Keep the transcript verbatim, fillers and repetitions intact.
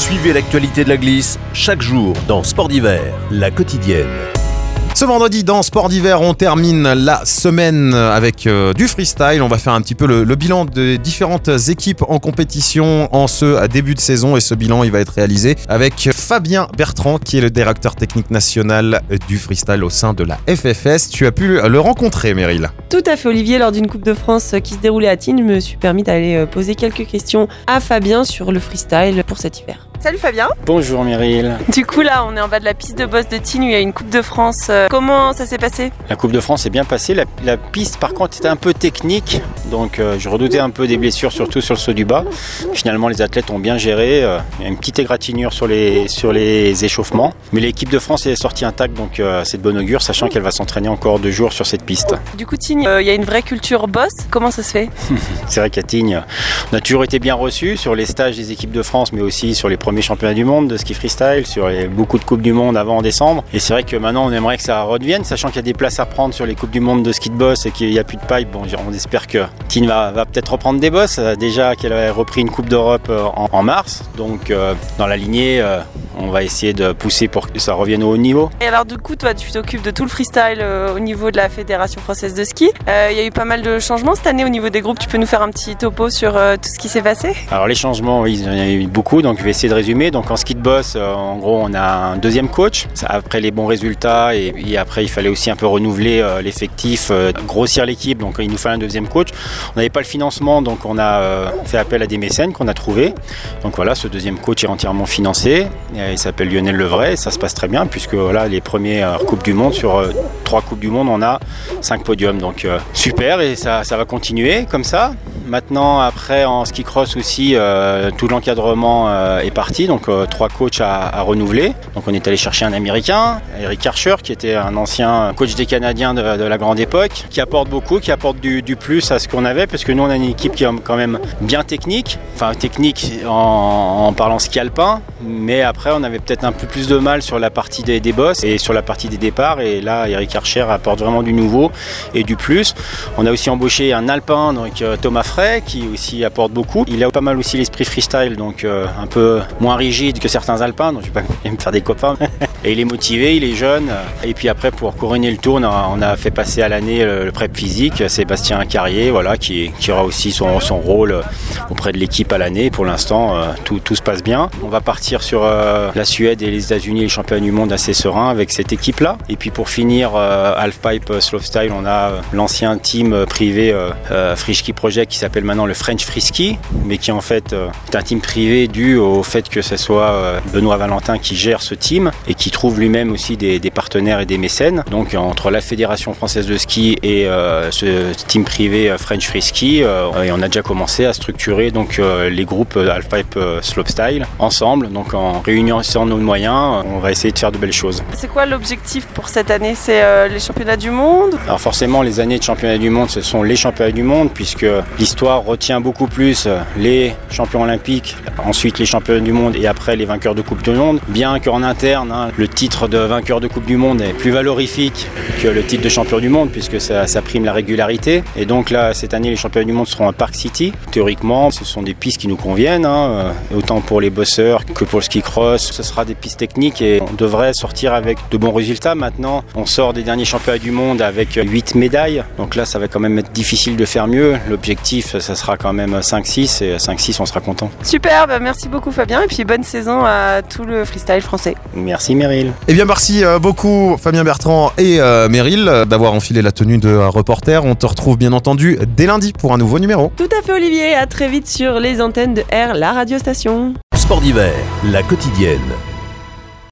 Suivez l'actualité de la glisse chaque jour dans Sport d'hiver, la quotidienne. Ce vendredi, dans Sport d'hiver, on termine la semaine avec euh, du freestyle. On va faire un petit peu le, le bilan des différentes équipes en compétition en ce début de saison. Et ce bilan, il va être réalisé avec Fabien Bertrand, qui est le directeur technique national du freestyle au sein de la F F S. Tu as pu le rencontrer, Meryl. Tout à fait, Olivier. Lors d'une Coupe de France qui se déroulait à Tignes, je me suis permis d'aller poser quelques questions à Fabien sur le freestyle pour cet hiver. Salut Fabien. Bonjour Meryl. Du coup là on est en bas de la piste de boss de Tignes où il y a une Coupe de France. Comment ça s'est passé ? La Coupe de France est bien passée. La, la piste par contre était un peu technique. Donc euh, je redoutais un peu des blessures, surtout sur le saut du bas. Finalement les athlètes ont bien géré. Euh, il y a une petite égratignure sur les, sur les échauffements. Mais l'équipe de France est sortie intacte, donc euh, c'est de bon augure, sachant qu'elle va s'entraîner encore deux jours sur cette piste. Du coup Tignes, euh, il y a une vraie culture boss. Comment ça se fait ? C'est vrai qu'à Tignes, on a toujours été bien reçus sur les stages des équipes de France, mais aussi sur les premiers championnats du monde de ski freestyle, sur les, beaucoup de coupes du monde avant en décembre. Et c'est vrai que maintenant on aimerait que ça redevienne, sachant qu'il y a des places à prendre sur les coupes du monde de ski de boss et qu'il n'y a plus de pipe. Bon, on espère que Tignes va, va peut-être reprendre des bosses, déjà qu'elle avait repris une coupe d'Europe en, en mars. Donc euh, dans la lignée, euh, on va essayer de pousser pour que ça revienne au haut niveau. Et alors du coup, toi tu t'occupes de tout le freestyle euh, au niveau de la Fédération française de ski. Euh, il y a eu pas mal de changements cette année au niveau des groupes. Tu peux nous faire un petit topo sur euh, tout ce qui s'est passé ? Alors les changements, oui, il y en a eu beaucoup, donc je vais essayer de résumer. Donc en ski de boss, euh, en gros on a un deuxième coach. Après les bons résultats et, et après il fallait aussi un peu renouveler euh, l'effectif, euh, grossir l'équipe, donc il nous fallait un deuxième coach. On n'avait pas le financement, donc on a euh, fait appel à des mécènes qu'on a trouvés. Donc voilà, ce deuxième coach est entièrement financé. Et il s'appelle Lionel Levray et ça se passe très bien puisque voilà, les premières Coupes du Monde, sur euh, trois Coupes du Monde, on a cinq podiums. Donc euh, super, et ça, ça va continuer comme ça. Maintenant, après, en ski cross aussi, euh, tout l'encadrement euh, est parti, donc euh, trois coachs à, à renouveler. Donc on est allé chercher un Américain, Eric Archer, qui était un ancien coach des Canadiens de, de la grande époque, qui apporte beaucoup, qui apporte du, du plus à ce qu'on avait, parce que nous on a une équipe qui est quand même bien technique, enfin technique en, en parlant ski alpin, mais après on avait peut-être un peu plus de mal sur la partie des, des bosses et sur la partie des départs, et là Eric Archer apporte vraiment du nouveau et du plus. On a aussi embauché un alpin, donc euh, Thomas Frey, qui aussi apporte beaucoup. Il a pas mal aussi l'esprit freestyle, donc euh, un peu moins rigide que certains alpins, donc je vais pas me faire des copains. Et il est motivé, il est jeune. Et puis après, pour couronner le tour, on a, on a fait passer à l'année le, le prep physique, Sébastien Carrier, voilà, qui, qui aura aussi son, son rôle auprès de l'équipe à l'année. Pour l'instant, euh, tout, tout se passe bien. On va partir sur euh, la Suède et les États-Unis, les championnats du monde assez serein avec cette équipe-là. Et puis pour finir, euh, Halfpipe Slopestyle, on a l'ancien team privé euh, euh, Free Ski Project qui s'appelle maintenant le French Free Ski, mais qui en fait euh, est un team privé dû au fait que ce soit euh, Benoît Valentin qui gère ce team et qui trouve lui-même aussi des, des partenaires et des mécènes. Donc entre la Fédération française de ski et euh, ce team privé euh, French Free Ski, euh, et on a déjà commencé à structurer donc euh, les groupes euh, Halfpipe euh, Slopestyle ensemble. Donc en réunissant nos moyens, on va essayer de faire de belles choses. C'est quoi l'objectif pour cette année ? C'est euh, les championnats du monde ? Alors forcément, les années de championnat du monde, ce sont les championnats du monde, puisque l'histoire retient beaucoup plus les champions olympiques, ensuite les champions du monde et après les vainqueurs de Coupe du Monde. Bien qu'en interne, hein, le titre de vainqueur de Coupe du Monde est plus valorifique que le titre de champion du monde, puisque ça, ça prime la régularité. Et donc là, cette année, les championnats du monde seront à Park City. Théoriquement, ce sont des pistes qui nous conviennent, hein, autant pour les bosseurs que pour le ski cross. Ce sera des pistes techniques et on devrait sortir avec de bons résultats. Maintenant, on sort des derniers championnats du monde avec huit médailles. Donc là, ça va quand même être difficile de faire mieux. L'objectif, ça sera quand même cinq six, et cinq six, on sera content. Super, bah merci beaucoup Fabien, et puis bonne saison à tout le freestyle français. Merci Meryl. Eh bien merci beaucoup Fabien Bertrand et euh, Meryl d'avoir enfilé la tenue de reporter. On te retrouve bien entendu dès lundi pour un nouveau numéro. Tout à fait Olivier, à très vite sur les antennes de R, la radio station. Sport d'hiver, la quotidienne.